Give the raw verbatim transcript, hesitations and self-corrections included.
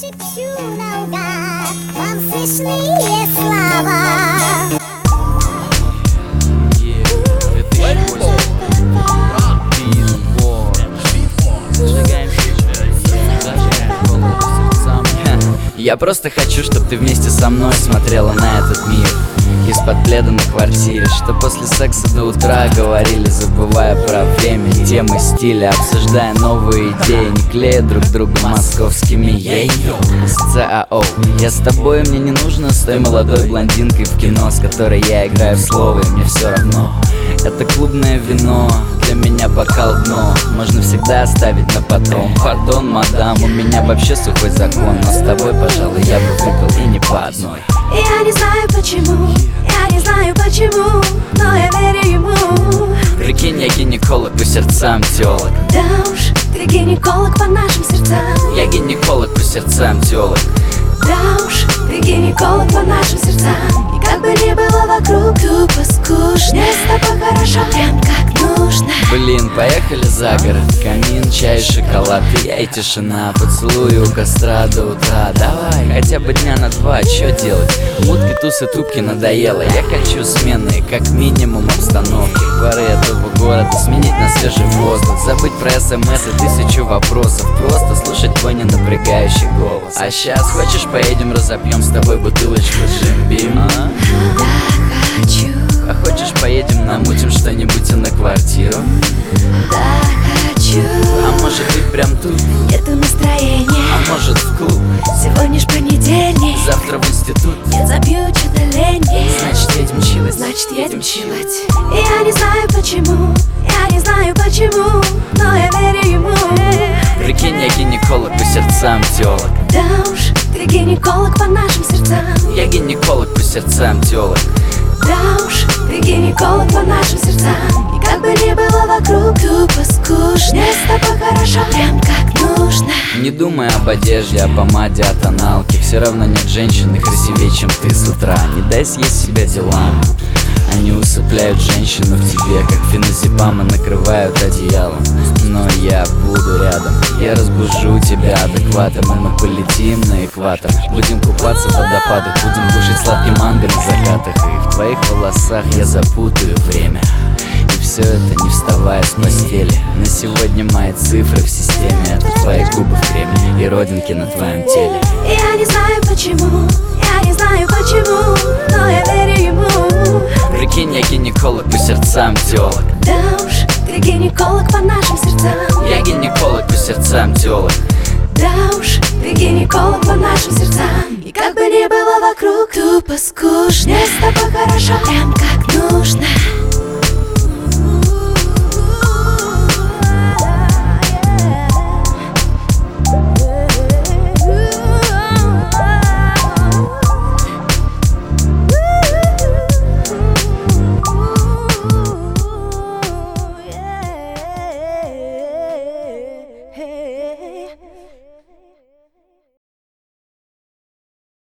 шепчу наугад вам смешные слова. Я просто хочу, чтобы ты вместе со мной смотрела на этот мир из-под пледа на квартире, что после секса до утра говорили, забывая про время, темы, стиля, обсуждая новые идеи, не клея друг друга московскими ей-йо. С ЦАО. Я с тобой, мне не нужно с той молодой блондинкой в кино, с которой я играю в слово, и мне все равно. Это клубное вино, для меня бокал дно, можно всегда оставить на потом. Пардон, мадам, у меня вообще сухой закон, но с тобой, пожалуй, я бы выпил и не по одной. Я не знаю почему, я не знаю почему, но я верю ему. Прикинь, я гинеколог по сердцам теолог. Да уж, ты гинеколог по нашим сердцам. Я гинеколог по сердцам теолог. Да уж, ты гинеколог по нашим сердцам. И как бы ни было вокруг тупо скучно, мне с тобой хорошо, прям как нужно. Блин, поехали за город. Камин, чай, шоколад, и я и тишина. Поцелуй у костра до утра. Давай, хотя бы дня на два, чё делать? Утки, тусы, тупки надоело. Я хочу сменные, как минимум обстановки. Пары этого города сменить на свежий воздух. Забыть про смс и тысячу вопросов. Просто слушать твой ненапрягающий голос. А щас, хочешь, поедем разопьем с тобой бутылочку джим-бим? А? Да, хочу. А хочешь, поедем намутим что-нибудь и на квартиру? Да, хочу. А может быть прям тут? Нету настроения. А может в клуб? Сегодня ж понедельник. Завтра в институт? Нет, забью, что-то лень. Значит, едем чилать. Значит, едем чилать. Я не знаю почему, я не знаю почему, но я верю ему. Прикинь, я гинеколог по сердцам теолог. Да уж, ты гинеколог по нашим сердцам. Я гинеколог по сердцам теолог. Да уж, ты гинеколог по нашим сердцам. И как бы ни было вокруг тупо скучно, мне с тобой хорошо, прям как нужно. Не думай об одежде, о помаде, о тоналке. Все равно нет женщины красивее, чем ты с утра. Не дай съесть себя делам. Они усыпляют женщину в тебе, как феназепамы накрывают одеялом. Но я буду рядом, я разбужу тебя адекватом. И мы полетим на экватор, будем купаться в водопадах, будем кушать сладкий манго на закатах. И в твоих волосах я запутаю время. И все это не вставая с постели. На сегодня мои цифры в системе — это твои губы в креме и родинки на твоем теле. Я не знаю почему, я не знаю почему, но я верю ему. Прикинь, я гинеколог по сердцам теолог. Да уж, ты гинеколог по нашим сердцам. Я гинеколог по сердцам теолог. Да уж, ты гинеколог по нашим сердцам. И как бы ни было вокруг тупо скучно, мне с тобой хорошо, прям как